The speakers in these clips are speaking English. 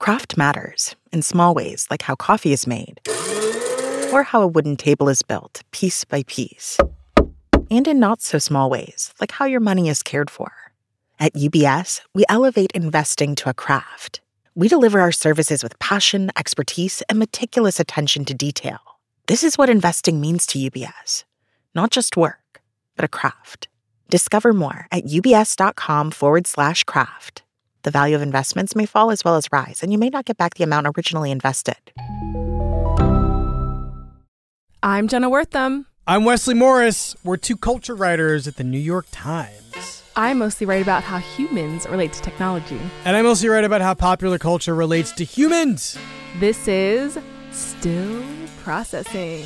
Craft matters in small ways, like how coffee is made, or how a wooden table is built piece by piece, and in not so small ways, like how your money is cared for. At UBS, we elevate investing to a craft. We deliver our services with passion, expertise, and meticulous attention to detail. This is what investing means to UBS. Not just work, but a craft. Discover more at ubs.com/craft. The value of investments may fall as well as rise, and you may not get back the amount originally invested. I'm Jenna Wortham. I'm Wesley Morris. We're two culture writers at the New York Times. I mostly write about how humans relate to technology. And I mostly write about how popular culture relates to humans. This is Still Processing.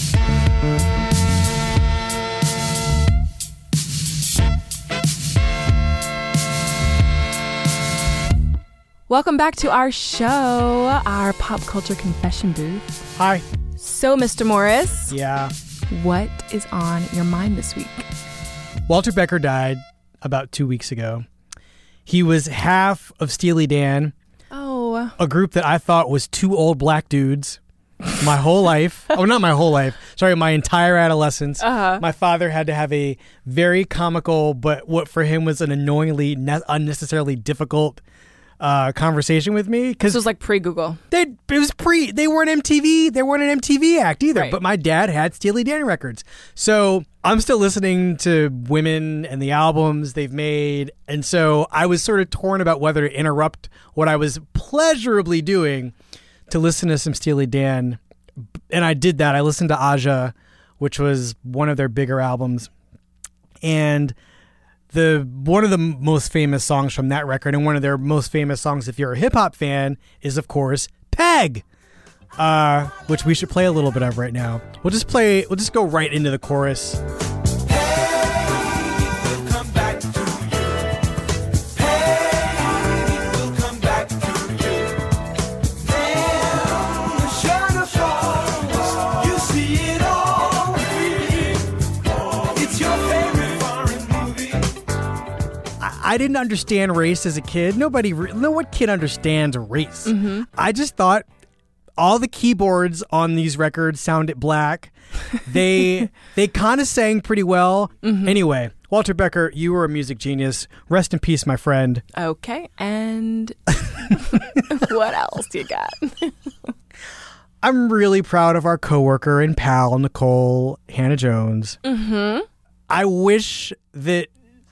Welcome back to our show, our pop culture confession booth. Hi. So, Mr. Morris. Yeah. What is on your mind this week? Walter Becker died about 2 weeks ago. He was half of Steely Dan. Oh. A group that I thought was two old black dudes my whole life. Oh, not my whole life. Sorry, my entire adolescence. My father had to have a very comical, but what for him was an annoyingly unnecessarily difficult conversation with me. This was like pre-Google. They weren't MTV. They weren't an MTV act either. Right. But my dad had Steely Dan records. So I'm still listening to Women and the albums they've made. And so I was sort of torn about whether to interrupt what I was pleasurably doing to listen to some Steely Dan. And I did that. I listened to Aja, which was one of their bigger albums. And one of the most famous songs from that record, and one of their most famous songs if you're a hip-hop fan, is of course Peg, which we should play a little bit of right now. We'll just go right into the chorus. I didn't understand race as a kid. No kid understands race. Mm-hmm. I just thought all the keyboards on these records sounded black. They kind of sang pretty well. Mm-hmm. Anyway, Walter Becker, you were a music genius. Rest in peace, my friend. Okay, and what else you got? I'm really proud of our coworker and pal, Nicole Hannah-Jones. Mm-hmm. I wish that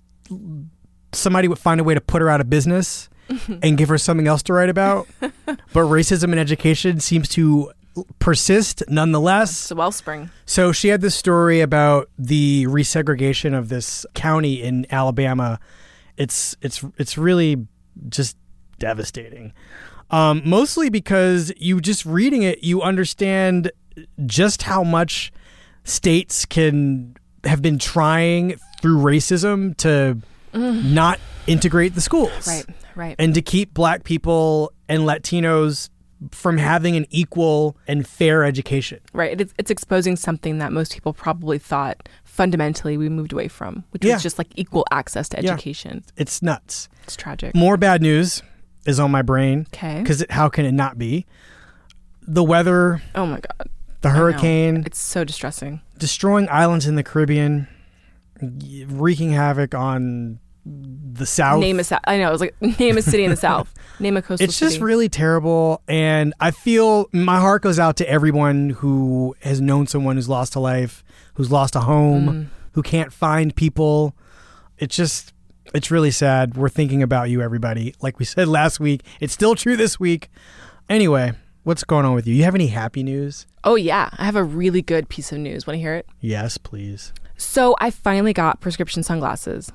somebody would find a way to put her out of business and give her something else to write about. But racism in education seems to persist nonetheless. It's a wellspring. So she had this story about the resegregation of this county in Alabama. It's really just devastating. Mostly because you just reading it, you understand just how much states have been trying through racism to not integrate the schools. Right. And to keep black people and Latinos from having an equal and fair education. Right. It's exposing something that most people probably thought fundamentally we moved away from, which was just like equal access to education. Yeah. It's nuts. It's tragic. More bad news is on my brain. Okay. Because how can it not be? The weather. Oh my God. The hurricane. It's so distressing. Destroying islands in the Caribbean. Wreaking havoc on the South. I know. It was like, name a city in the South. Name a coastal city. It's just really terrible. And I feel my heart goes out to everyone who has known someone who's lost a life, who's lost a home, who can't find people. It's really sad. We're thinking about you, everybody. Like we said last week, it's still true this week. Anyway, what's going on with you? You have any happy news? Oh, yeah. I have a really good piece of news. Want to hear it? Yes, please. So I finally got prescription sunglasses.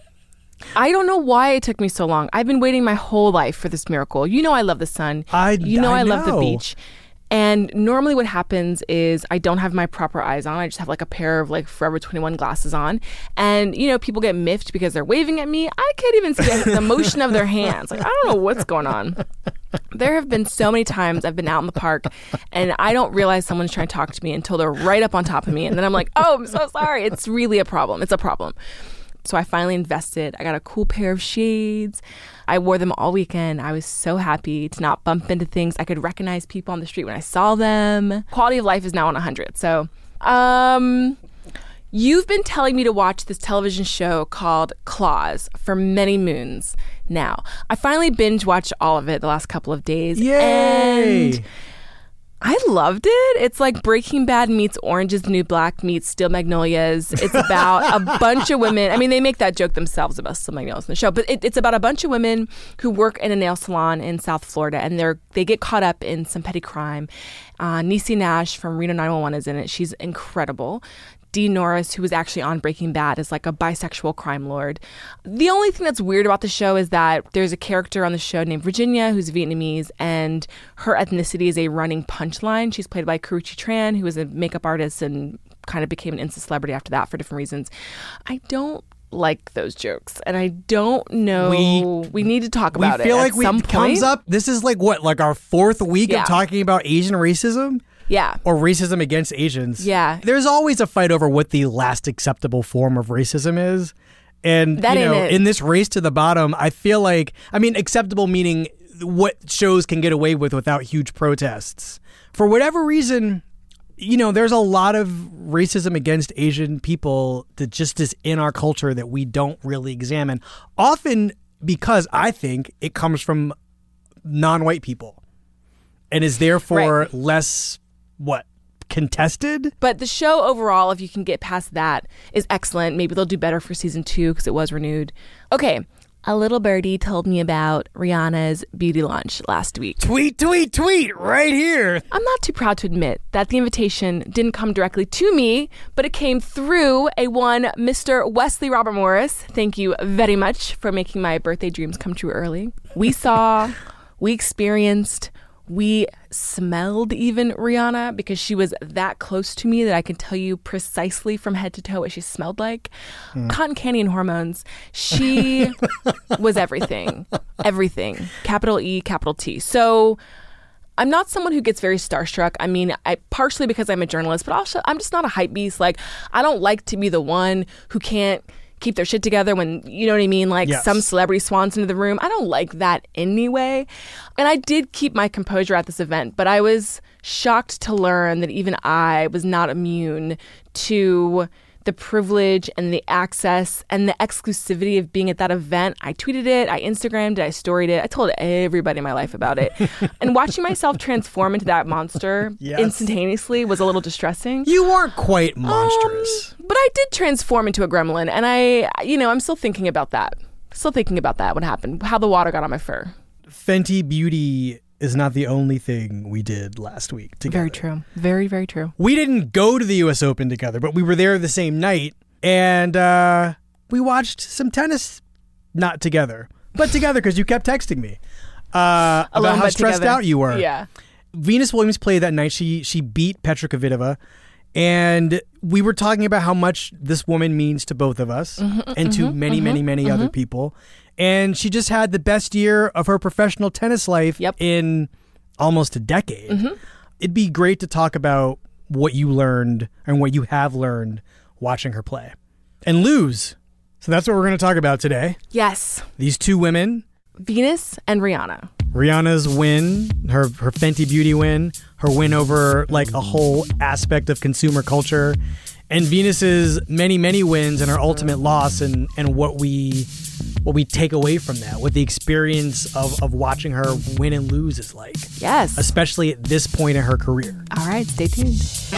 I don't know why it took me so long. I've been waiting my whole life for this miracle. You know I love the sun. I love the beach. And normally what happens is I don't have my proper eyes on. I just have like a pair of like Forever 21 glasses on. And, you know, people get miffed because they're waving at me. I can't even see the motion of their hands. Like, I don't know what's going on. There have been so many times I've been out in the park and I don't realize someone's trying to talk to me until they're right up on top of me. And then I'm like, oh, I'm so sorry. It's really a problem. It's a problem. So I finally invested. I got a cool pair of shades. I wore them all weekend. I was so happy to not bump into things. I could recognize people on the street when I saw them. Quality of life is now on 100. So, you've been telling me to watch this television show called Claws for many moons now. I finally binge watched all of it the last couple of days. Yay! And I loved it. It's like Breaking Bad meets Orange is the New Black meets Steel Magnolias. It's about a bunch of women. I mean, they make that joke themselves about Steel Magnolias in the show, but it's about a bunch of women who work in a nail salon in South Florida, and they get caught up in some petty crime. Niecy Nash from Reno 911 is in it. She's incredible. Dee Norris, who was actually on Breaking Bad, is like a bisexual crime lord. The only thing that's weird about the show is that there's a character on the show named Virginia who's Vietnamese, and her ethnicity is a running punchline. She's played by Karrueche Tran, who is a makeup artist and kind of became an instant celebrity after that for different reasons. I don't like those jokes, and I don't know. We need to talk about it. We feel like it comes up. This is like what, like our fourth week of talking about Asian racism? Yeah. Or racism against Asians. Yeah. There's always a fight over what the last acceptable form of racism is. And, in this race to the bottom, I feel like, acceptable meaning what shows can get away with without huge protests. For whatever reason, there's a lot of racism against Asian people that just is in our culture that we don't really examine. Often because I think it comes from non-white people and is therefore less... contested? But the show overall, if you can get past that, is excellent. Maybe they'll do better for season 2 because it was renewed. Okay, a little birdie told me about Rihanna's beauty launch last week. Tweet, tweet, tweet, right here. I'm not too proud to admit that the invitation didn't come directly to me, but it came through one Mr. Wesley Robert Morris. Thank you very much for making my birthday dreams come true early. We saw, we experienced... We smelled even Rihanna because she was that close to me that I can tell you precisely from head to toe what she smelled like. Cotton candy and hormones. She was everything. Everything. Capital E, capital T. So I'm not someone who gets very starstruck. Partially because I'm a journalist, but also I'm just not a hype beast. Like, I don't like to be the one who can't keep their shit together when, you know what I mean? Like some celebrity swans into the room. I don't like that anyway. And I did keep my composure at this event, but I was shocked to learn that even I was not immune to the privilege and the access and the exclusivity of being at that event. I tweeted it, I Instagrammed it, I storied it. I told everybody in my life about it. And watching myself transform into that monster instantaneously was a little distressing. You weren't quite monstrous. But I did transform into a gremlin, and I'm still thinking about that. What happened, how the water got on my fur. Fenty Beauty is not the only thing we did last week together. Very true. Very, very true. We didn't go to the U.S. Open together, but we were there the same night, and we watched some tennis, not together, but together because you kept texting me about how stressed out you were. Yeah. Venus Williams played that night. She beat Petra Kvitova, and we were talking about how much this woman means to both of us and to many other people. And she just had the best year of her professional tennis life in almost a decade. It'd be great to talk about what you learned and what you have learned watching her play and lose. So that's what we're going to talk about today. Yes. These two women. Venus and Rihanna. Rihanna's win, her Fenty Beauty win, her win over like a whole aspect of consumer culture, and Venus's many wins and her ultimate loss and what we take away from that, what the experience of watching her win and lose is like. Yes. Especially at this point in her career. All right, stay tuned.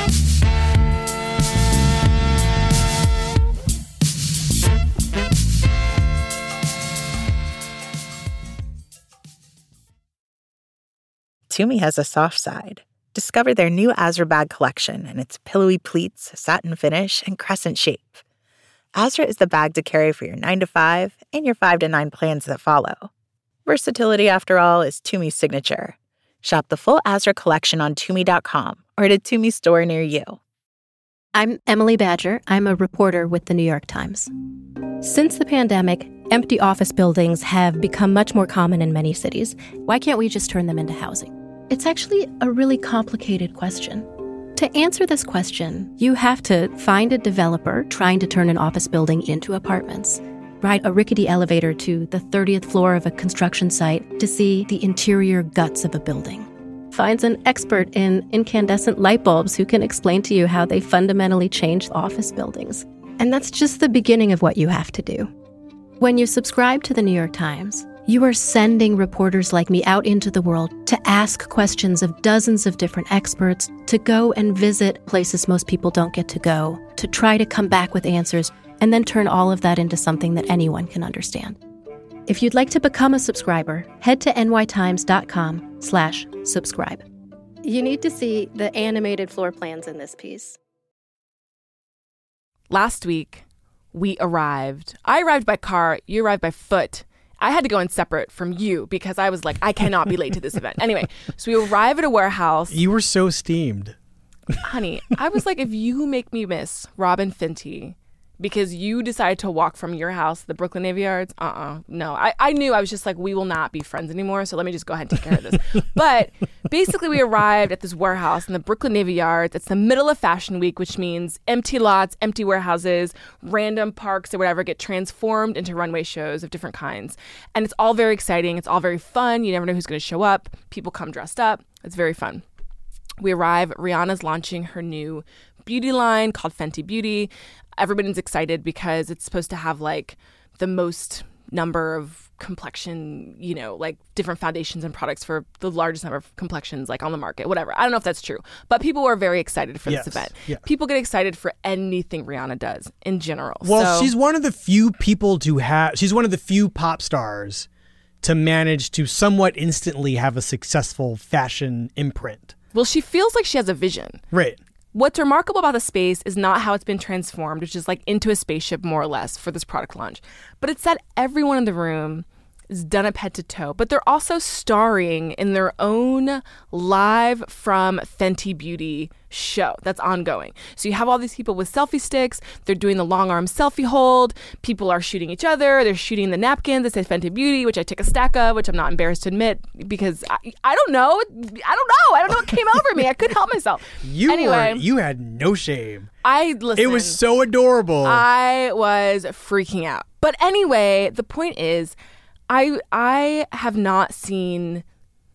Tumi has a soft side. Discover their new Azra bag collection and its pillowy pleats, satin finish, and crescent shape. Azra is the bag to carry for your 9 to 5 and your 5 to 9 plans that follow. Versatility, after all, is Tumi's signature. Shop the full Azra collection on Tumi.com or at a Tumi store near you. I'm Emily Badger. I'm a reporter with the New York Times. Since the pandemic, empty office buildings have become much more common in many cities. Why can't we just turn them into housing? It's actually a really complicated question. To answer this question, you have to find a developer trying to turn an office building into apartments, ride a rickety elevator to the 30th floor of a construction site to see the interior guts of a building. Finds an expert in incandescent light bulbs who can explain to you how they fundamentally change office buildings. And that's just the beginning of what you have to do. When you subscribe to the New York Times, you are sending reporters like me out into the world to ask questions of dozens of different experts, to go and visit places most people don't get to go, to try to come back with answers, and then turn all of that into something that anyone can understand. If you'd like to become a subscriber, head to nytimes.com/subscribe. You need to see the animated floor plans in this piece. Last week, we arrived. I arrived by car. You arrived by foot. I had to go in separate from you because I was like, I cannot be late to this event. Anyway, so we arrive at a warehouse. You were so steamed. Honey, I was like, if you make me miss Robin Fenty because you decided to walk from your house to the Brooklyn Navy Yards, no. I knew. I was just like, we will not be friends anymore, so let me just go ahead and take care of this. But basically, we arrived at this warehouse in the Brooklyn Navy Yards. It's the middle of Fashion Week, which means empty lots, empty warehouses, random parks or whatever get transformed into runway shows of different kinds. And it's all very exciting. It's all very fun. You never know who's going to show up. People come dressed up. It's very fun. We arrive. Rihanna's launching her new beauty line called Fenty Beauty. Everybody's excited because it's supposed to have like the most number of complexion, like different foundations and products for the largest number of complexions like on the market, whatever. I don't know if that's true, but people were very excited for this event. Yeah. People get excited for anything Rihanna does in general. Well, she's one of the few people she's one of the few pop stars to manage to somewhat instantly have a successful fashion imprint. Well, she feels like she has a vision. Right. What's remarkable about the space is not how it's been transformed, which is like into a spaceship more or less for this product launch, but it's that everyone in the room is done up head to toe, but they're also starring in their own live from Fenty Beauty show that's ongoing. So you have all these people with selfie sticks. They're doing the long arm selfie hold. People are shooting each other. They're shooting the napkins that say Fenty Beauty, which I take a stack of, which I'm not embarrassed to admit because I don't know. I don't know what came over me. I couldn't help myself. You had no shame. Listen. It was so adorable. I was freaking out. But anyway, the point is, I have not seen...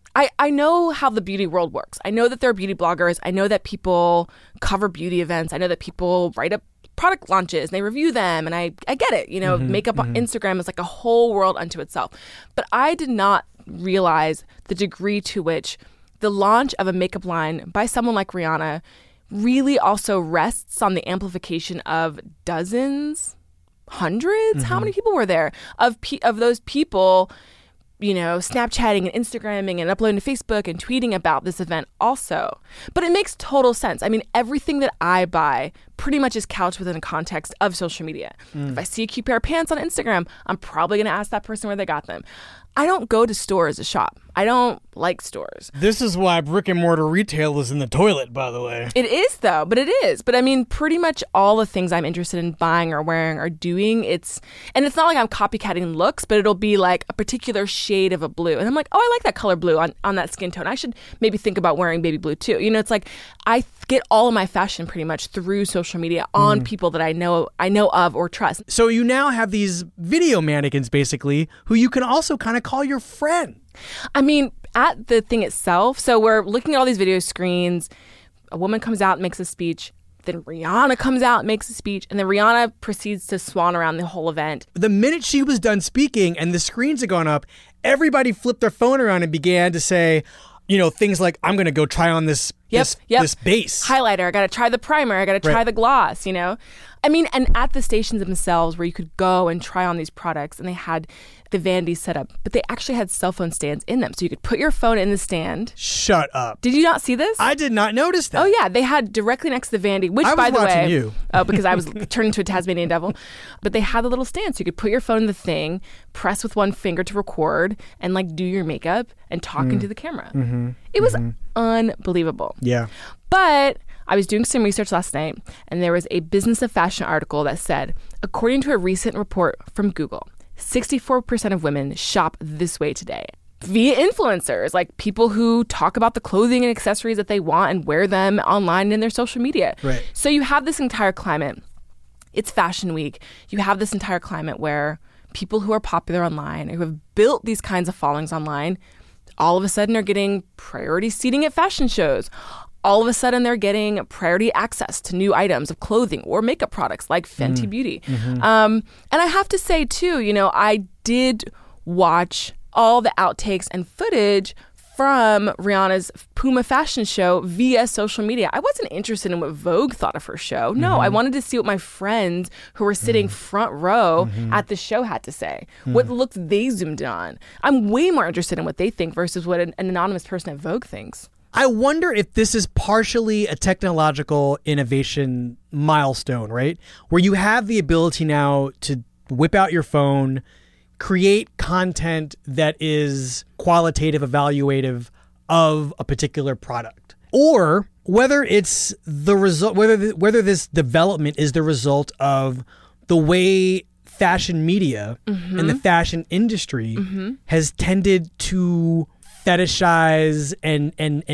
I know how the beauty world works. I know that there are beauty bloggers. I know that people cover beauty events. I know that people write up product launches and they review them. And I get it. Makeup on Instagram is like a whole world unto itself. But I did not realize the degree to which the launch of a makeup line by someone like Rihanna really also rests on the amplification of dozens, hundreds. How many people were there of those people, Snapchatting and Instagramming and uploading to Facebook and tweeting about this event also. But it makes total sense. I mean, everything that I buy pretty much is couched within the context of social media. If I see a cute pair of pants on Instagram, I'm probably going to ask that person where they got them. I don't go to stores to shop. I don't like stores. This is why brick and mortar retail is in the toilet, by the way. It is, though. But it is. But I mean, pretty much all the things I'm interested in buying or wearing or doing, it's not like I'm copycatting looks, but it'll be like a particular shade of a blue. And I'm like, oh, I like that color blue on that skin tone. I should maybe think about wearing baby blue too. It's like I get all of my fashion pretty much through social media on people that I know of or trust. So you now have these video mannequins, basically, who you can also kind of call your friend. I mean, at the thing itself, so we're looking at all these video screens. A woman comes out and makes a speech. Then Rihanna comes out and makes a speech. And then Rihanna proceeds to swan around the whole event. The minute she was done speaking and the screens had gone up, everybody flipped their phone around and began to say, things like, I'm going to go try on this base. Highlighter. I got to try the primer. I got to try the gloss, I mean, and at the stations themselves where you could go and try on these products, and they had the Vandy set up, but they actually had cell phone stands in them. So you could put your phone in the stand. Shut up. Did you not see this? I did not notice that. Oh, yeah. They had directly next to the Vandy, which, by the way... I was watching you. Oh, because I was turned into a Tasmanian devil. But they had the little stand, so you could put your phone in the thing, press with one finger to record, and, do your makeup and talk into the camera. It was unbelievable. Yeah. But... I was doing some research last night, and there was a Business of Fashion article that said, according to a recent report from Google, 64% of women shop this way today. via influencers, like people who talk about the clothing and accessories that they want and wear them online in their social media. Right. So you have this entire climate. It's Fashion Week. You have this entire climate where people who are popular online, who have built these kinds of followings online, all of a sudden are getting priority seating at fashion shows. All of a sudden they're getting priority access to new items of clothing or makeup products like Fenty Beauty. And I have to say too, I did watch all the outtakes and footage from Rihanna's Puma fashion show via social media. I wasn't interested in what Vogue thought of her show. No, I wanted to see what my friends who were sitting front row at the show had to say, what looks they zoomed on. I'm way more interested in what they think versus what an anonymous person at Vogue thinks. I wonder if this is partially a technological innovation milestone, right? Where you have the ability now to whip out your phone, create content that is qualitative, evaluative of a particular product, or whether it's the result, whether this development is the result of the way fashion media and the fashion industry has tended to fetishize and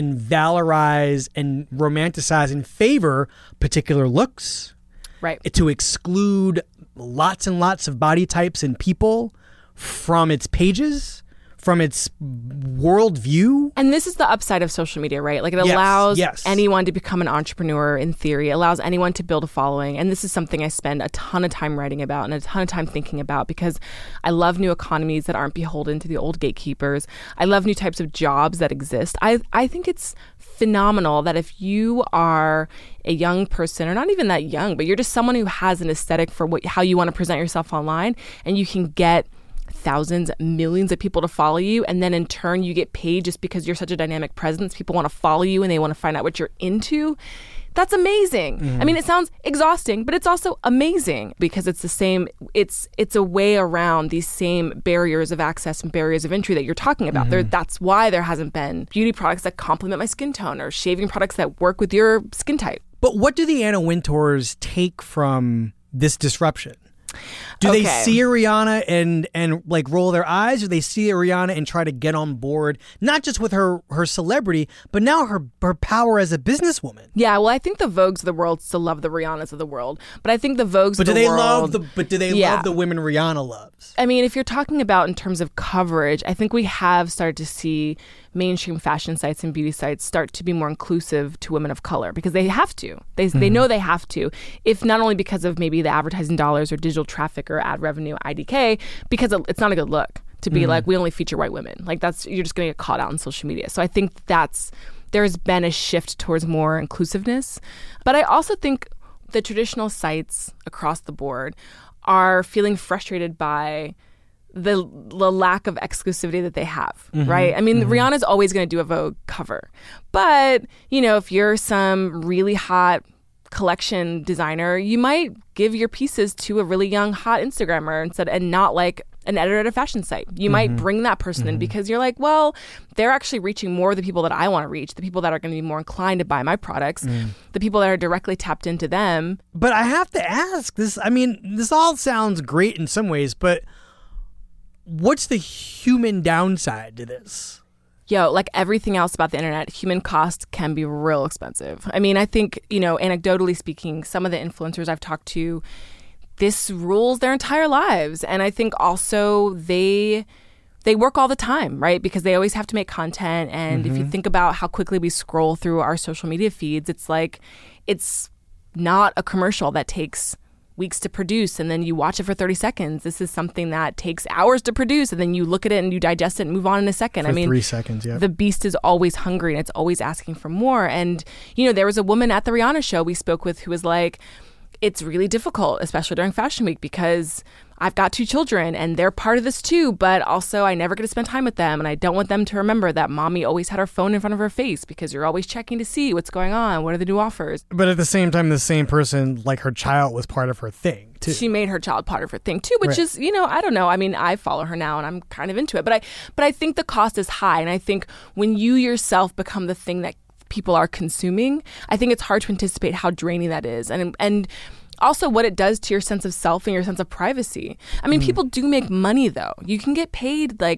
valorize and romanticize and favor particular looks, right? To exclude lots and lots of body types and people from its pages, from its worldview. And this is the upside of social media, right? Like it allows anyone to become an entrepreneur in theory. It allows anyone to build a following. And this is something I spend a ton of time writing about and a ton of time thinking about because I love new economies that aren't beholden to the old gatekeepers. I love new types of jobs that exist. I think it's phenomenal that if you are a young person, or not even that young, but you're just someone who has an aesthetic for how you want to present yourself online, and you can get thousands, millions of people to follow you, and then in turn you get paid just because you're such a dynamic presence. People want to follow you and they want to find out what you're into. That's amazing. I mean, it sounds exhausting, but it's also amazing because it's the same. It's a way around these same barriers of access and barriers of entry that you're talking about. That's why there hasn't been beauty products that complement my skin tone or shaving products that work with your skin type. But what do the Anna Wintours take from this disruption? Do they see Rihanna and like roll their eyes, or they see Rihanna and try to get on board, not just with her celebrity, but now her power as a businesswoman? Yeah, well, I think the Vogues of the world still love the Rihannas of the world, but I think the Vogues of the world... do they love the women Rihanna loves? I mean, if you're talking about in terms of coverage, I think we have started to see mainstream fashion sites and beauty sites start to be more inclusive to women of color because they have to. They know they have to, if not only because of maybe the advertising dollars or digital traffic or ad revenue, IDK, because it's not a good look to be like, we only feature white women. Like you're just going to get caught out on social media. So I think there's been a shift towards more inclusiveness. But I also think the traditional sites across the board are feeling frustrated by the lack of exclusivity that they have, right? I mean, Rihanna's always going to do a Vogue cover. But, if you're some really hot collection designer, you might give your pieces to a really young, hot Instagrammer instead, and not like an editor at a fashion site. You might bring that person in because you're like, well, they're actually reaching more of the people that I want to reach, the people that are going to be more inclined to buy my products, the people that are directly tapped into them. But I have to ask this, this all sounds great in some ways, but what's the human downside to this? Like everything else about the internet, human cost can be real expensive. I mean, I think, anecdotally speaking, some of the influencers I've talked to, this rules their entire lives. And I think also they work all the time, right? Because they always have to make content. And if you think about how quickly we scroll through our social media feeds, it's like, it's not a commercial that takes weeks to produce and then you watch it for 30 seconds. This is something that takes hours to produce and then you look at it and you digest it and move on in a second. For 3 seconds, yeah. The beast is always hungry and it's always asking for more. And, there was a woman at the Rihanna show we spoke with who was like, it's really difficult, especially during Fashion Week, because I've got 2 children and they're part of this too, but also I never get to spend time with them. And I don't want them to remember that mommy always had her phone in front of her face because you're always checking to see what's going on. What are the new offers? But at the same time, the same person, like her child was part of her thing too. She made her child part of her thing too, which is, I don't know. I mean, I follow her now and I'm kind of into it, but I think the cost is high. And I think when you yourself become the thing that people are consuming, I think it's hard to anticipate how draining that is. And also what it does to your sense of self and your sense of privacy. I mean, people do make money though. You can get paid like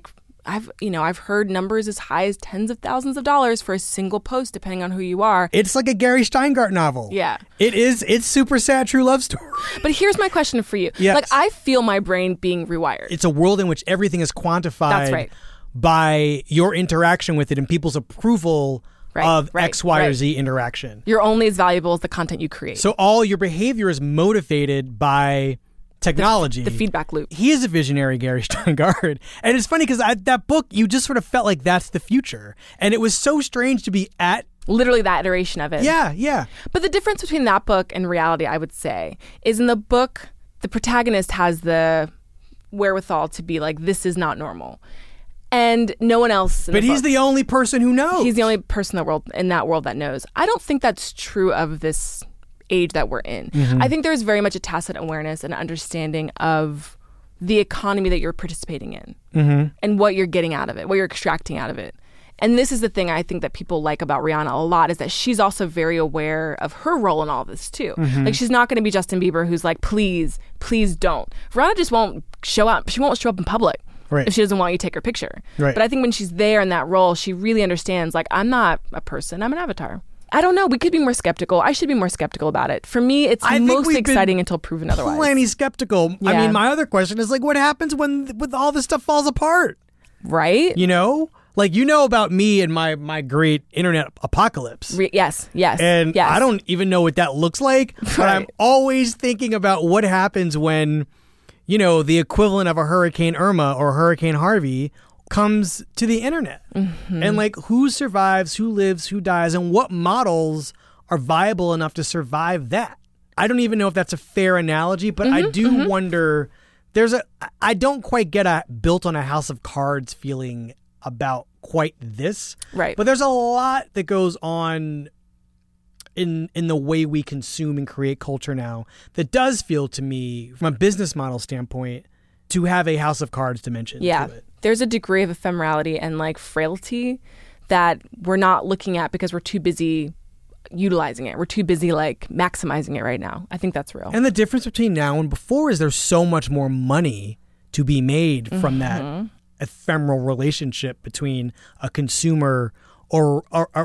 I've heard numbers as high as tens of thousands of dollars for a single post, depending on who you are. It's like a Gary Steingart novel. Yeah. It's super sad true love story. But here's my question for you. Yes. Like, I feel my brain being rewired. It's a world in which everything is quantified That's right. by your interaction with it and people's approval of X, Y, or Z interaction. You're only as valuable as the content you create. So all your behavior is motivated by technology. The feedback loop. He is a visionary, Gary Steingart. And it's funny because that book, you just sort of felt like that's the future. And it was so strange to be at... Literally that iteration of it. Yeah. But the difference between that book and reality, I would say, is in the book, the protagonist has the wherewithal to be like, this is not normal. And no one else. But he's the only person who knows. He's the only person in that world that knows. I don't think that's true of this age that we're in. Mm-hmm. I think there's very much a tacit awareness and understanding of the economy that you're participating in and what you're getting out of it, what you're extracting out of it. And this is the thing I think that people like about Rihanna a lot, is that she's also very aware of her role in all this too. Like, she's not going to be Justin Bieber who's like, please don't. Rihanna just won't show up. She won't show up in public. Right. If she doesn't want you to take her picture. Right. But I think when she's there in that role, she really understands, like, I'm not a person, I'm an avatar. I don't know. We could be more skeptical. I should be more skeptical about it. For me, it's mostly exciting until proven otherwise. Plenty skeptical. Yeah. I mean, my other question is, like, what happens when all this stuff falls apart? Right? You know? Like, you know about me and my great internet apocalypse. Yes. And yes. I don't even know what that looks like. But Right. I'm always thinking about what happens when, you know, the equivalent of a Hurricane Irma or Hurricane Harvey comes to the internet. And like, who survives, who lives, who dies, and what models are viable enough to survive that? I don't even know if that's a fair analogy, but I do wonder, I don't quite get a built on a house of cards feeling about quite this. Right. But there's a lot that goes on in the way we consume and create culture now that does feel to me, from a business model standpoint, to have a house of cards dimension to it. There's a degree of ephemerality and like frailty that we're not looking at because we're too busy utilizing it. We're too busy like maximizing it right now. I think that's real. And the difference between now and before is there's so much more money to be made from that ephemeral relationship between a consumer or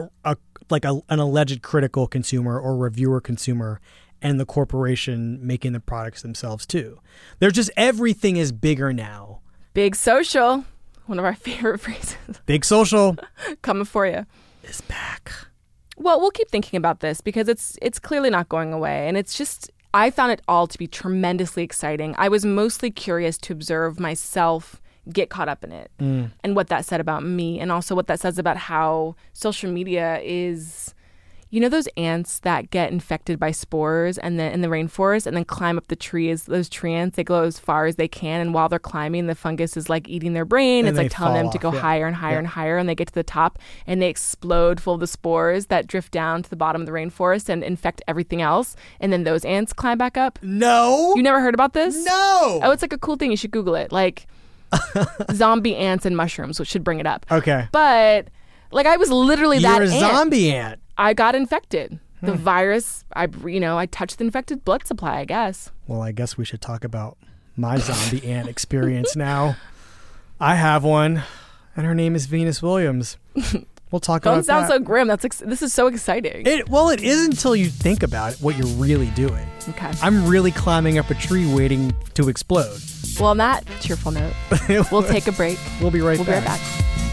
an alleged critical consumer or reviewer consumer and the corporation making the products themselves too. There's just, everything is bigger now. Big social, one of our favorite phrases. Big social. Coming for you. Is back. Well, we'll keep thinking about this because it's clearly not going away. And it's just, I found it all to be tremendously exciting. I was mostly curious to observe myself get caught up in it and what that said about me, and also what that says about how social media is, you know, those ants that get infected by spores and then in the rainforest and then climb up the trees. Those tree ants, they go as far as they can, and while they're climbing, the fungus is like eating their brain. It's like telling them to go higher and higher and higher, and they get to the top and they explode full of the spores that drift down to the bottom of the rainforest and infect everything else, and then those ants climb back up. No. You never heard about this? No. Oh, it's like a cool thing. You should Google it. Like zombie ants and mushrooms, which should bring it up. Okay. But like, I was literally You're that a ant. zombie ant. I got infected. The virus, I touched the infected blood supply, I guess. Well, I guess we should talk about my zombie ant experience now. I have one, and her name is Venus Williams. We'll talk about that. Don't sound so grim. This is so exciting. It is until you think about it, what you're really doing. Okay. I'm really climbing up a tree waiting to explode. Well, on that cheerful note, we'll take a break. We'll be right back. We'll be right back.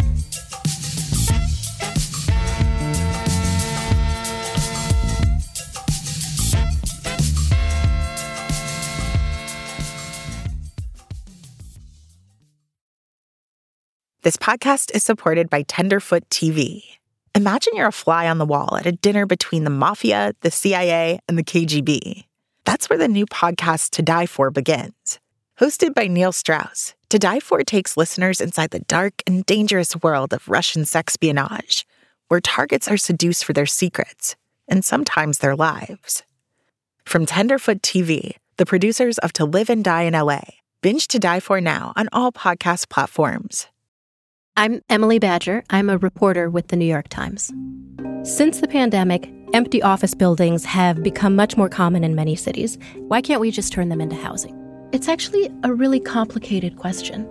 This podcast is supported by Tenderfoot TV. Imagine you're a fly on the wall at a dinner between the mafia, the CIA, and the KGB. That's where the new podcast To Die For begins. Hosted by Neil Strauss, To Die For takes listeners inside the dark and dangerous world of Russian sexpionage, where targets are seduced for their secrets, and sometimes their lives. From Tenderfoot TV, the producers of To Live and Die in LA, binge To Die For now on all podcast platforms. I'm Emily Badger. I'm a reporter with the New York Times. Since the pandemic, empty office buildings have become much more common in many cities. Why can't we just turn them into housing? It's actually a really complicated question.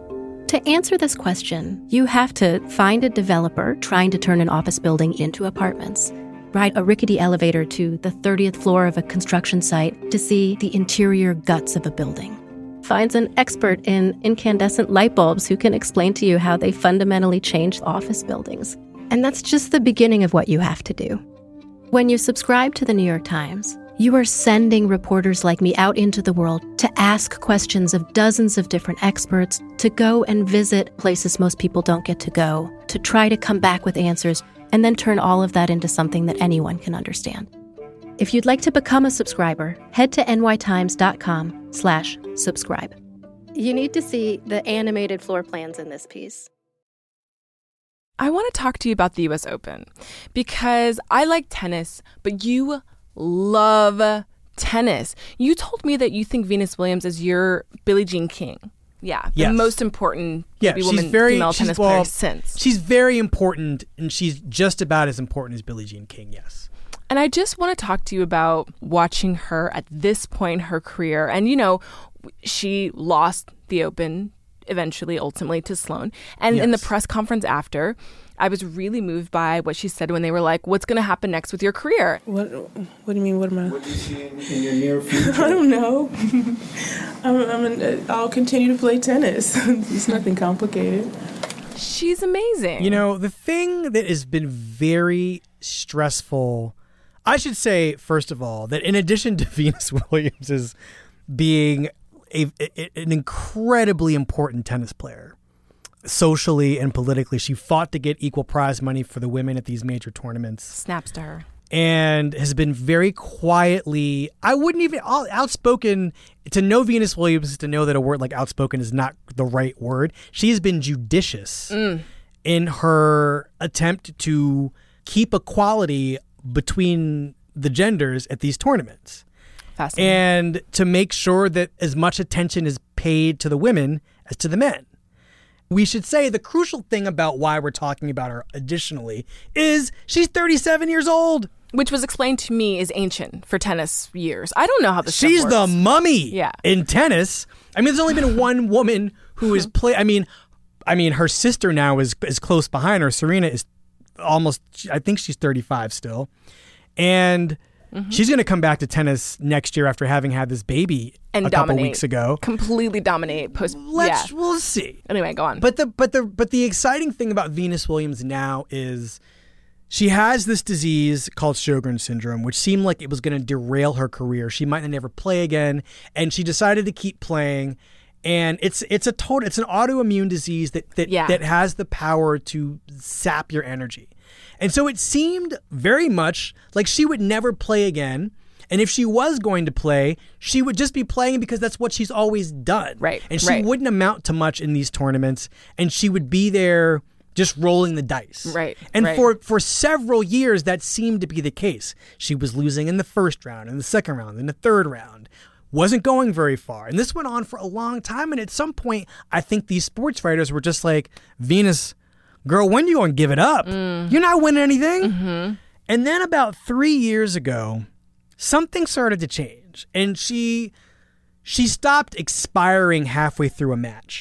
To answer this question, you have to find a developer trying to turn an office building into apartments, ride a rickety elevator to the 30th floor of a construction site to see the interior guts of a building, finds an expert in incandescent light bulbs who can explain to you how they fundamentally change office buildings. And that's just the beginning of what you have to do. When you subscribe to the New York Times, you are sending reporters like me out into the world to ask questions of dozens of different experts, to go and visit places most people don't get to go, to try to come back with answers, and then turn all of that into something that anyone can understand. If you'd like to become a subscriber, head to nytimes.com/subscribe. You need to see the animated floor plans in this piece. I want to talk to you about the U.S. Open because I like tennis, but you love tennis. You told me that you think Venus Williams is your Billie Jean King. Yeah, the most important female tennis player since. She's very important, and she's just about as important as Billie Jean King, yes. And I just want to talk to you about watching her at this point in her career. And, she lost the Open ultimately to Sloane. And in the press conference after, I was really moved by what she said when they were like, what's going to happen next with your career? What do you mean? What do you see in your near future? I don't know. I'll continue to play tennis. It's nothing complicated. She's amazing. The thing that has been very stressful, I should say, first of all, that in addition to Venus Williams as being an incredibly important tennis player, socially and politically, she fought to get equal prize money for the women at these major tournaments. Snaps to her. And has been very quietly, I wouldn't even, outspoken. To know Venus Williams is to know that a word like outspoken is not the right word. She has been judicious in her attempt to keep equality between the genders at these tournaments. Fascinating. And to make sure that as much attention is paid to the women as to the men. We should say the crucial thing about why we're talking about her additionally is she's 37 years old. Which was explained to me is ancient for tennis years. I don't know how this stuff She's works. the mummy in tennis. I mean, there's only been one woman who has played. I mean, her sister now is close behind her. Serena is almost, I think she's 35 still. And she's going to come back to tennis next year after having had this baby a couple weeks ago. Completely dominate. We'll see. Anyway, go on. But the exciting thing about Venus Williams now is she has this disease called Sjogren's syndrome, which seemed like it was going to derail her career. She might never play again, and she decided to keep playing. And it's an autoimmune disease that has the power to sap your energy. And so it seemed very much like she would never play again. And if she was going to play, she would just be playing because that's what she's always done. Right. And she wouldn't amount to much in these tournaments. And she would be there just rolling the dice. Right. And for several years, that seemed to be the case. She was losing in the first round, in the second round, in the third round. Wasn't going very far. And this went on for a long time. And at some point, I think these sports writers were just like, Venus, girl, when are you going to give it up? You're not winning anything. Mm-hmm. And then about 3 years ago, something started to change. And she stopped expiring halfway through a match.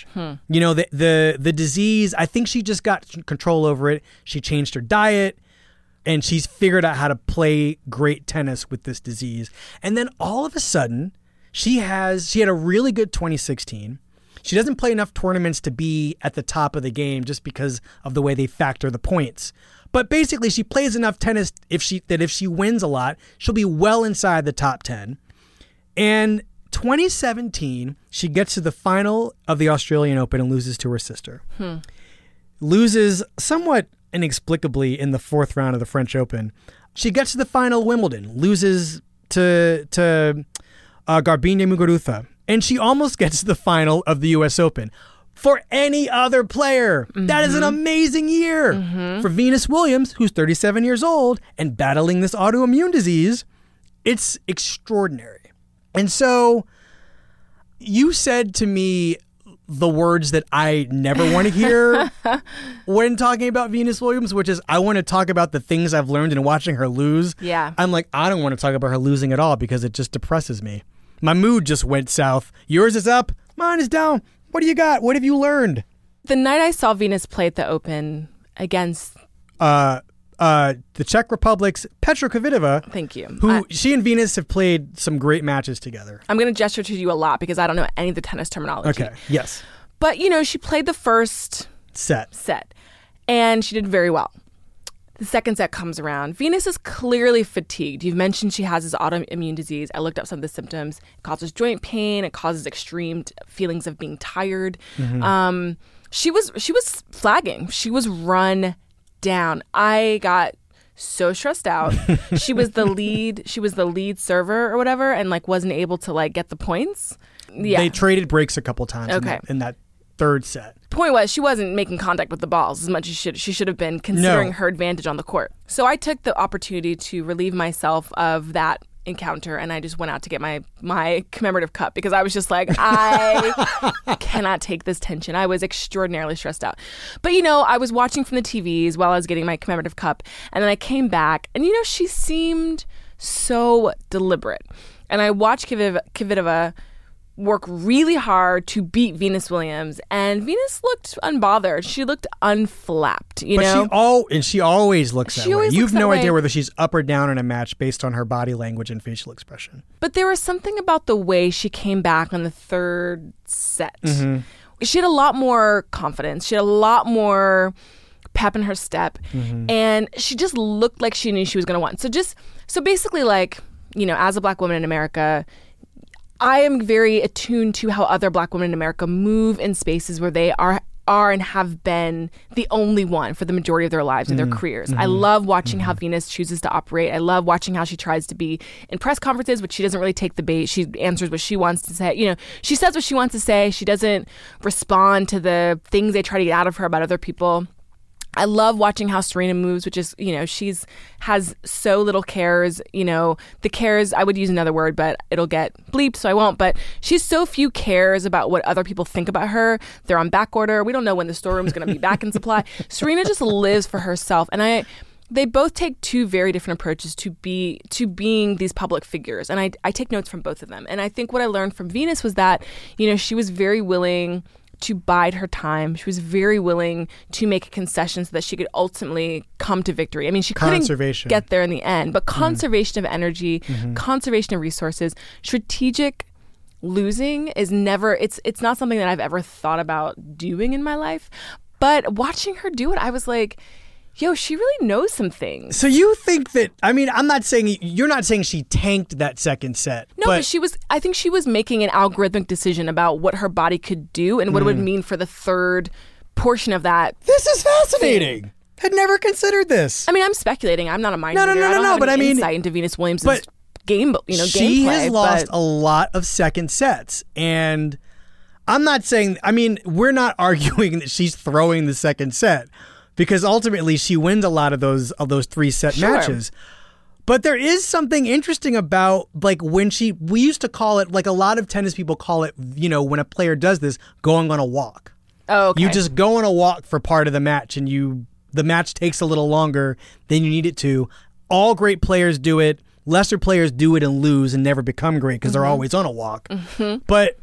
The disease, I think she just got control over it. She changed her diet. And she's figured out how to play great tennis with this disease. And then all of a sudden, she had a really good 2016. She doesn't play enough tournaments to be at the top of the game just because of the way they factor the points. But basically, she plays enough tennis if she wins a lot, she'll be well inside the top 10. And 2017, she gets to the final of the Australian Open and loses to her sister. Loses somewhat inexplicably in the fourth round of the French Open. She gets to the final of Wimbledon, loses to Garbiñe Muguruza. And she almost gets to the final of the U.S. Open. For any other player, that is an amazing year. For Venus Williams, who's 37 years old and battling this autoimmune disease, it's extraordinary. And so you said to me the words that I never want to hear when talking about Venus Williams, which is I want to talk about the things I've learned in watching her lose. Yeah. I'm like, I don't want to talk about her losing at all because it just depresses me. My mood just went south. Yours is up. Mine is down. What do you got? What have you learned? The night I saw Venus play at the Open against the Czech Republic's Petra Kvitova. Thank you. Who she and Venus have played some great matches together. I'm going to gesture to you a lot because I don't know any of the tennis terminology. Okay. Yes. But she played the first set, and she did very well. The second set comes around. Venus is clearly fatigued. You've mentioned she has this autoimmune disease. I looked up some of the symptoms. It causes joint pain. It causes extreme feelings of being tired. Mm-hmm. She was flagging. She was run down. I got so stressed out. She was the lead server or whatever, and wasn't able to get the points. Yeah. They traded breaks a couple times in that third set. Point was, she wasn't making contact with the balls as much as she should have been, considering her advantage on the court. So I took the opportunity to relieve myself of that encounter, and I just went out to get my commemorative cup because I was just like, I cannot take this tension. I was extraordinarily stressed out. But, I was watching from the TVs while I was getting my commemorative cup, and then I came back, and, she seemed so deliberate. And I watched Kvitova work really hard to beat Venus Williams, and Venus looked unbothered. She looked unflapped, But she always looks that way. You have no idea whether she's up or down in a match based on her body language and facial expression. But there was something about the way she came back on the third set. Mm-hmm. She had a lot more confidence. She had a lot more pep in her step, mm-hmm. and she just looked like she knew she was going to win. So basically, as a Black woman in America, I am very attuned to how other Black women in America move in spaces where they are and have been the only one for the majority of their lives and their careers. Mm-hmm. I love watching how Venus chooses to operate. I love watching how she tries to be in press conferences, but she doesn't really take the bait. She answers what she wants to say. She says what she wants to say. She doesn't respond to the things they try to get out of her about other people. I love watching how Serena moves, which is, she's has so little cares. The cares, I would use another word, but it'll get bleeped, so I won't. But she's so few cares about what other people think about her. They're on back order. We don't know when the storeroom's going to be back in supply. Serena just lives for herself. And they both take two very different approaches to being these public figures. And I take notes from both of them. And I think what I learned from Venus was that, she was very willing to bide her time. She was very willing to make concessions so that she could ultimately come to victory. I mean, she couldn't get there in the end, but conservation of energy, conservation of resources, strategic losing is never, it's not something that I've ever thought about doing in my life. But watching her do it, I was like, she really knows some things. So you think that, you're not saying she tanked that second set. No, but I think she was making an algorithmic decision about what her body could do and what it would mean for the third portion of that. This is fascinating. Had never considered this. I mean, I'm speculating. I'm not a mind reader. I don't have any insight into Venus Williams' game, gameplay. She has lost a lot of second sets, and I'm not saying, we're not arguing that she's throwing the second set, because ultimately she wins a lot of those 3-set matches. But there is something interesting about when we used to call it, a lot of tennis people call it, when a player does this, going on a walk. Oh, okay. You just go on a walk for part of the match, and the match takes a little longer than you need it to. All great players do it. Lesser players do it and lose and never become great because they're always on a walk. Mm-hmm. But,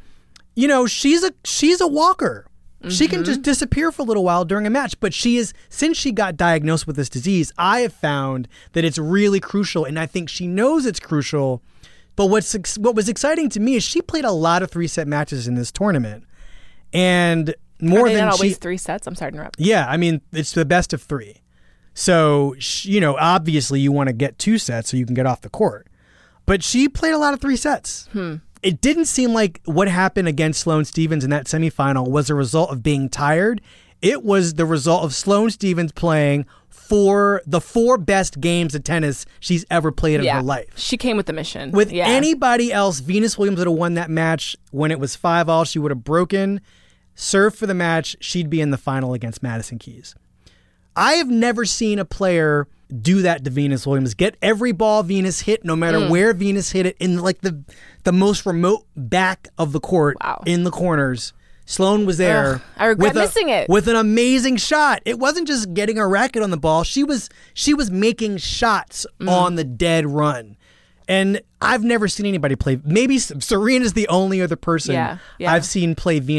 she's a walker. She can just disappear for a little while during a match, but since she got diagnosed with this disease, I have found that it's really crucial, and I think she knows it's crucial. But what was exciting to me is she played a lot of 3-set matches in this tournament, and more than not always 3 sets. I'm sorry to interrupt. Yeah, it's the best of 3. So obviously you want to get 2 sets so you can get off the court, but she played a lot of 3 sets. It didn't seem like what happened against Sloane Stephens in that semifinal was a result of being tired. It was the result of Sloane Stephens playing for the 4 best games of tennis she's ever played in her life. She came with the mission. With anybody else, Venus Williams would have won that match when it was 5-all. She would have broken, served for the match. She'd be in the final against Madison Keys. I have never seen a player do that to Venus Williams. Get every ball Venus hit, no matter where Venus hit it, in the most remote back of the court, in the corners. Sloane was there. I regret missing it. With an amazing shot. It wasn't just getting a racket on the ball. She was making shots on the dead run. And I've never seen anybody play. Maybe Serena's the only other person I've seen play Venus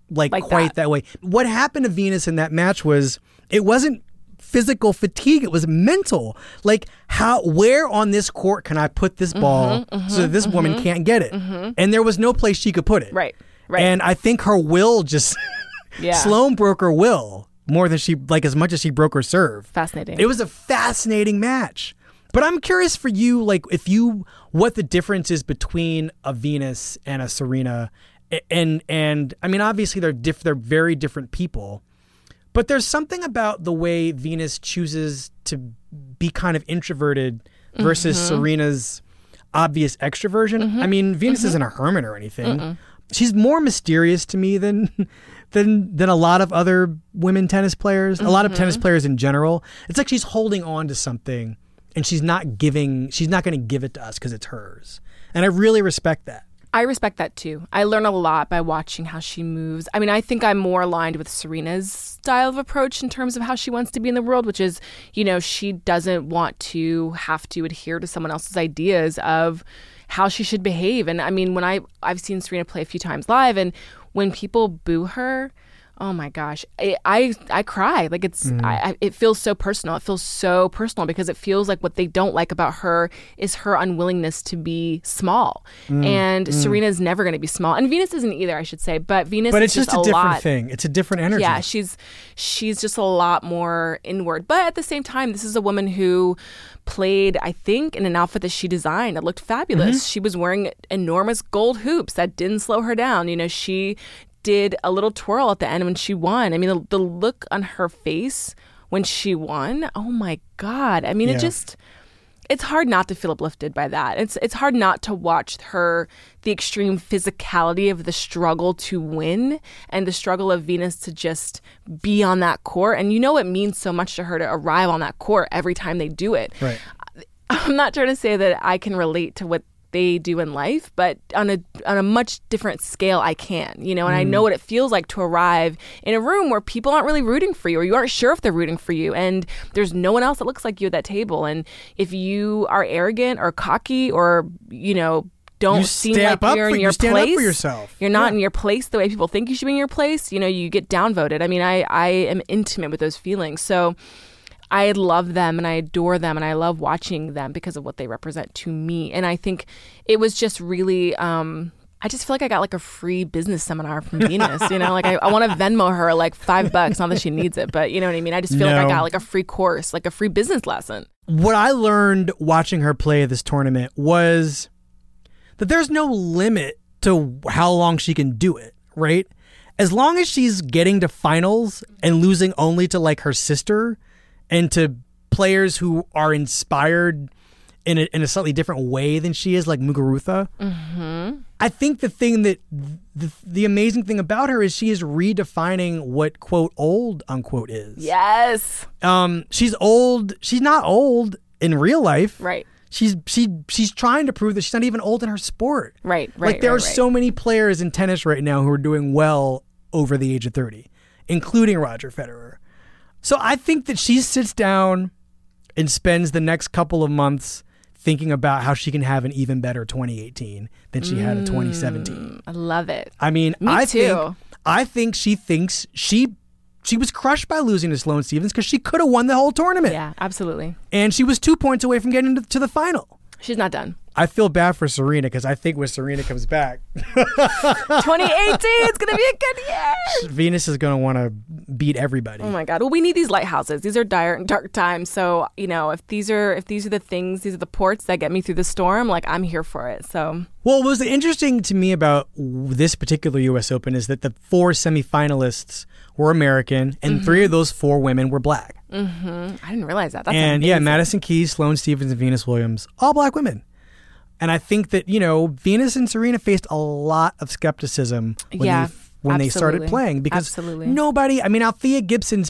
like quite that way. What happened to Venus in that match was it wasn't physical fatigue, it was mental. Like where on this court can I put this ball so that this woman can't get it? And there was no place she could put it. Right. And I think her will just Sloane broke her will more than as much as she broke her serve. Fascinating. It was a fascinating match. But I'm curious for you, like what the difference is between a Venus and a Serena. And I mean, obviously they're very different people, but there's something about the way Venus chooses to be kind of introverted versus Serena's obvious extroversion. I mean, Venus isn't a hermit or anything. She's more mysterious to me than a lot of other women tennis players, a lot of tennis players in general. It's like she's holding on to something and she's not going to give it to us because it's hers. And I really respect that. I respect that too. I learn a lot by watching how she moves. I mean, I think I'm more aligned with Serena's style of approach in terms of how she wants to be in the world, which is, she doesn't want to have to adhere to someone else's ideas of how she should behave. And I mean, when I've seen Serena play a few times live, and when people boo her, oh my gosh, I cry. Like it feels so personal. It feels so personal because it feels like what they don't like about her is her unwillingness to be small. And Serena's never going to be small, and Venus isn't either, I should say. But Venus, it's just a different thing. It's a different energy. Yeah, she's just a lot more inward. But at the same time, this is a woman who played, I think, in an outfit that she designed. It looked fabulous. She was wearing enormous gold hoops that didn't slow her down. She did a little twirl at the end when she won. I mean, the look on her face when she won, oh my God. I mean, it's hard not to feel uplifted by that. It's hard not to watch the extreme physicality of the struggle to win and the struggle of Venus to just be on that court. And it means so much to her to arrive on that court every time they do it. Right. I'm not trying to say that I can relate to what they do in life, but on a much different scale I can, and I know what it feels like to arrive in a room where people aren't really rooting for you, or you aren't sure if they're rooting for you, and there's no one else that looks like you at that table. And if you are arrogant or cocky or don't seem like you're in your place, stand up for yourself. You're not in your place the way people think you should be in your place, you get downvoted. I mean, I am intimate with those feelings. So I love them and I adore them and I love watching them because of what they represent to me. And I think it was just really, I just feel like I got like a free business seminar from Venus, like I want to Venmo her like $5, not that she needs it, but you know what I mean? I just feel like I got like a free course, like a free business lesson. What I learned watching her play this tournament was that there's no limit to how long she can do it, right? As long as she's getting to finals and losing only to like her sister and to players who are inspired in a slightly different way than she is, like Muguruza. I think the thing that the amazing thing about her is she is redefining what quote old unquote is. Yes. She's old. She's not old in real life. Right. She's trying to prove that she's not even old in her sport. Right. Like there are so many players in tennis right now who are doing well over the age of 30, including Roger Federer. So I think that she sits down and spends the next couple of months thinking about how she can have an even better 2018 than she had in 2017. I love it. I mean, Me too. I think she thinks she was crushed by losing to Sloane Stephens because she could have won the whole tournament. Yeah, absolutely. And she was 2 points away from getting to the final. She's not done. I feel bad for Serena because I think when Serena comes back 2018 is going to be a good year. Venus is going to want to beat everybody. Oh my God. Well, we need these lighthouses. These are dark times. So, if these are the things, these are the ports that get me through the storm, like I'm here for it. So, well, what was interesting to me about this particular US Open is that the 4 semifinalists were American and 3 of those 4 women were black. I didn't realize that. That's and amazing. Madison Keys, Sloane Stephens, and Venus Williams, all black women. And I think that, Venus and Serena faced a lot of skepticism when they started playing because nobody, Althea Gibson,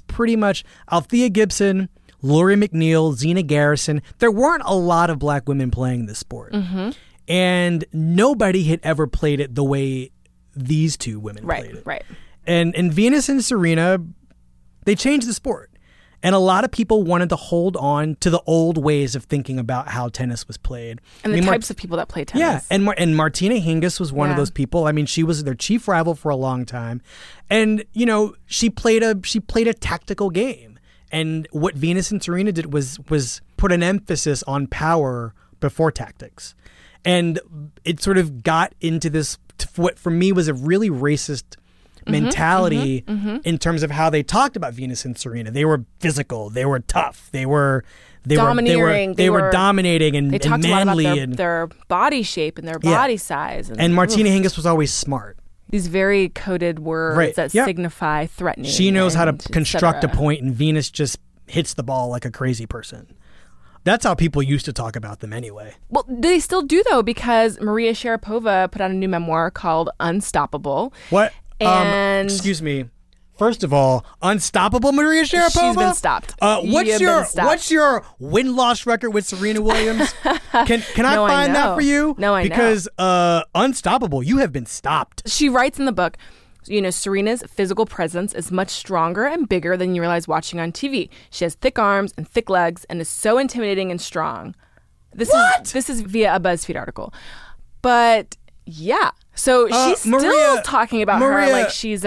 Lori McNeil, Zena Garrison, there weren't a lot of black women playing this sport. And nobody had ever played it the way these 2 women played it. Right. And Venus and Serena, they changed the sport. And a lot of people wanted to hold on to the old ways of thinking about how tennis was played. And the types of people that play tennis. Yeah, and Martina Hingis was one of those people. I mean, she was their chief rival for a long time. And, you know, she played a tactical game. And what Venus and Serena did was put an emphasis on power before tactics. And it sort of got into this, what for me was a really racist mentality in terms of how they talked about Venus and Serena. They were physical. They were tough. They were domineering. They were dominating and they talked manly. A lot about their body shape and their body size. And Martina Hingis was always smart. These very coded words that signify threatening. She knows how to construct a point, and Venus just hits the ball like a crazy person. That's how people used to talk about them anyway. Well, they still do, though, because Maria Sharapova put out a new memoir called Unstoppable. What? And excuse me. First of all, unstoppable Maria Sharapova? She's been stopped. What's your win-loss record with Serena Williams? Can I find that for you? No, I know. Because unstoppable, you have been stopped. She writes in the book, you know, Serena's physical presence is much stronger and bigger than you realize watching on TV. She has thick arms and thick legs and is so intimidating and strong. This is via a BuzzFeed article. But yeah. So she's still talking about her like she's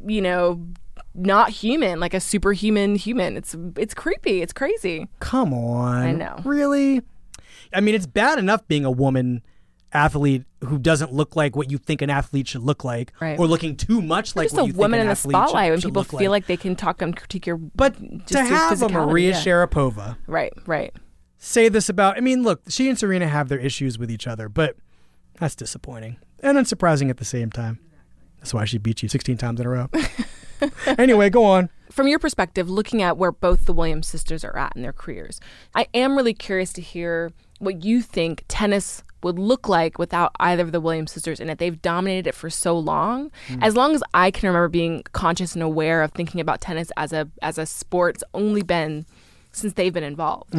not human, like a superhuman human. It's creepy. It's crazy. Come on. I know. Really? I mean, it's bad enough being a woman athlete who doesn't look like what you think an athlete should look like, or looking too much like what you think an athlete should look like. Just a woman in the spotlight when people feel like they can talk and critique your But to have a Maria Sharapova. Right. Say this about, I mean, look, she and Serena have their issues with each other, but that's disappointing. And unsurprising at the same time. That's why she beat you 16 times in a row. Anyway, go on. From your perspective, looking at where both the Williams sisters are at in their careers, I am really curious to hear what you think tennis would look like without either of the Williams sisters in it. They've dominated it for so long. As long as I can remember being conscious and aware of thinking about tennis as a sport, it's only been since they've been involved.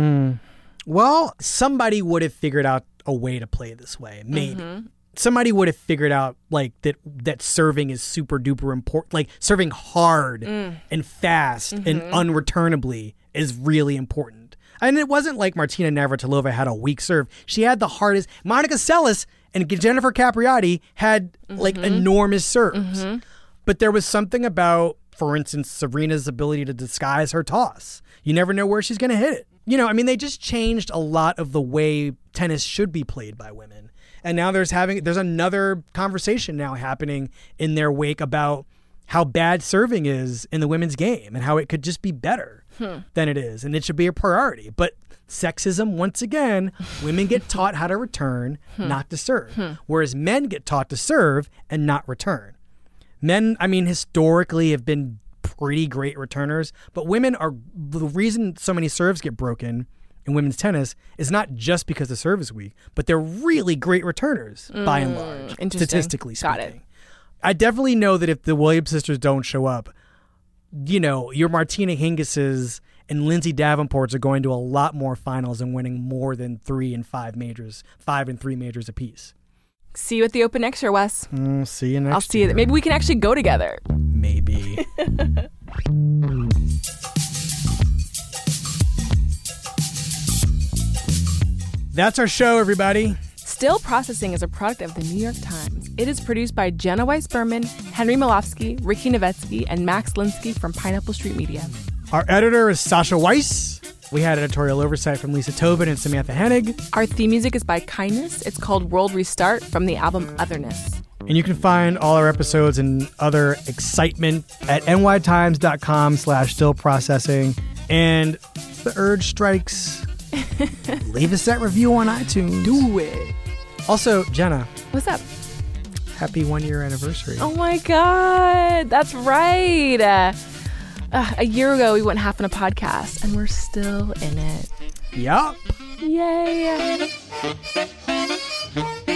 Well, somebody would have figured out a way to play this way, maybe. Somebody would have figured out like that serving is super duper important, like serving hard and fast and unreturnably is really important. And it wasn't like Martina Navratilova had a weak serve. She had the hardest. Monica Seles and Jennifer Capriati had like enormous serves. But there was something about, for instance, Serena's ability to disguise her toss. You never know where she's going to hit it. You know, I mean, they just changed a lot of the way tennis should be played by women. And now there's another conversation now happening in their wake about how bad serving is in the women's game and how it could just be better than it is. And it should be a priority. But sexism, once again, women get taught how to return, not to serve. Whereas men get taught to serve and not return. Men, I mean, historically have been pretty great returners, but women are, the reason so many serves get broken in women's tennis is not just because the serve is weak, but they're really great returners by and large, statistically speaking. Got it. I definitely know that if the Williams sisters don't show up, you know, your Martina Hingises and Lindsay Davenports are going to a lot more finals and winning more than 3 and 5 majors, 5 and 3 majors apiece. See you at the Open next year, Wes. See you next year. I'll see you. Maybe we can actually go together. Maybe. That's our show, everybody. Still Processing is a product of the New York Times. It is produced by Jenna Weiss-Berman, Henry Malofsky, Ricky Novetsky, and Max Linsky from Pineapple Street Media. Our editor is Sasha Weiss. We had editorial oversight from Lisa Tobin and Samantha Hennig. Our theme music is by Kindness. It's called World Restart from the album Otherness. And you can find all our episodes and other excitement at nytimes.com/stillprocessing. And the urge strikes. Leave us that review on iTunes. Do it. Also, Jenna. What's up? Happy 1-year anniversary. Oh my God. That's right. A year ago, we went half in a podcast, and we're still in it. Yup. Yay.